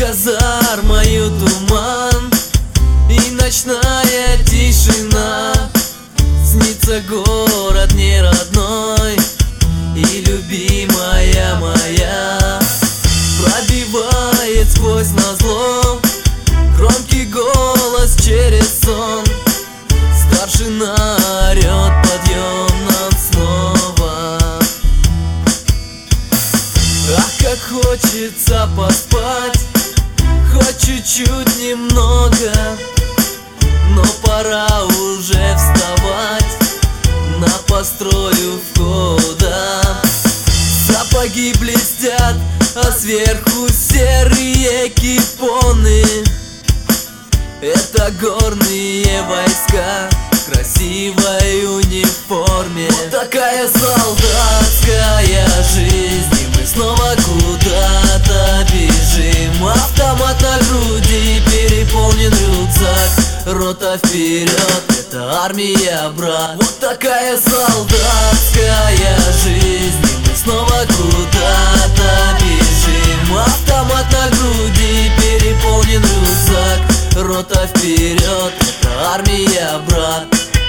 казармою туман и ночная тишина. Снится город не родной и любимая моя. Пробивает сквозь назло громкий голос через сон. Старшина орёт, подъем нам снова. Ах, как хочется поспать, хоть чуть-чуть немного, но пора уже вставать на построю входа. Сапоги блестят, а сверху серые кипоны. Это горные войска в красивой униформе. Вот такая солдатская жизнь, и мы снова куда-то бежим. Автомат на груди, переполнен рюкзак. Рота вперед, это армия, брат. Вот такая солдатская жизнь, и мы снова куда-то бежим. Автомат на груди, переполнен рюкзак. Рота вперед, это армия, брат.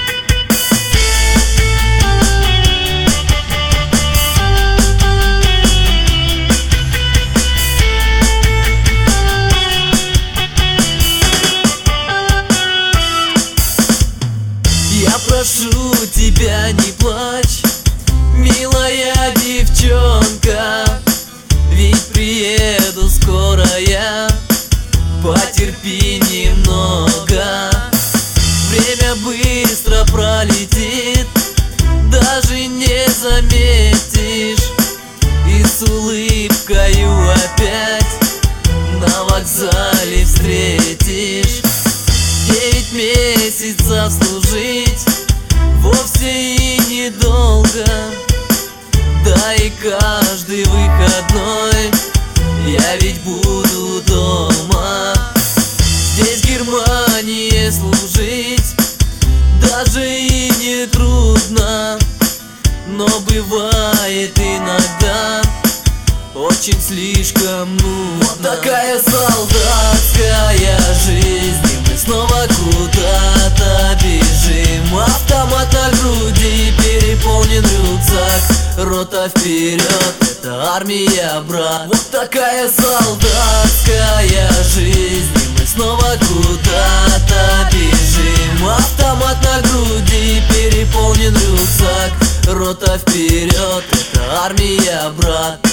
Я прошу тебя, не плачь, милая девчонка, ведь приеду скоро я. Потерпи немного, время быстро пролетит, даже не заметишь. И с улыбкою опять на вокзале встретишь. 9 месяцев служить вовсе и недолго, да и каждый выходной я ведь буду дома. Здесь в Германии служить даже и не трудно, но бывает иногда очень слишком нужно. Вот такая солдатская жизнь, и мы снова куда-то бежим. Автомат на груди, переполнен рюкзак. Рота вперед, это армия, брат. Вот такая солдатская жизнь, и мы снова куда-то бежим. Автомат на груди, переполнен рюкзак. Рота вперед, это армия, брат.